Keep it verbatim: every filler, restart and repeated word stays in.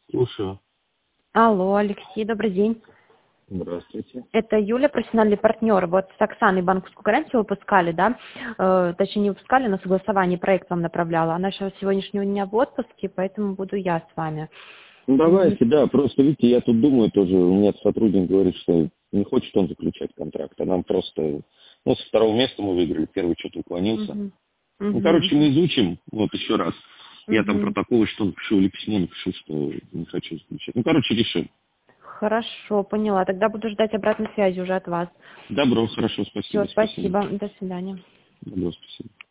Слушаю. Алло, Алексей, добрый день. Здравствуйте. Это Юля, профессиональный партнер. Вот с Оксаной банковскую гарантию выпускали, да? Э, точнее, не выпускали, на согласование проект вам направляла. Она сейчас с сегодняшнего дня в отпуске, поэтому буду я с вами. Ну М, давайте, да, просто видите, я тут думаю тоже, у меня сотрудник говорит, что не хочет он заключать контракт, а нам просто, ну, со второго места мы выиграли, первый что-то уклонился. мгм, Ну, мгм, короче, мгм, мы изучим, вот еще раз. Я там мгм. протоколы что напишу или письмо напишу, что не хочу заключать. Ну, короче, решим. Хорошо, поняла. Тогда буду ждать обратной связи уже от вас. Добро, хорошо, Все, спасибо, спасибо. спасибо. До свидания. Добро, спасибо.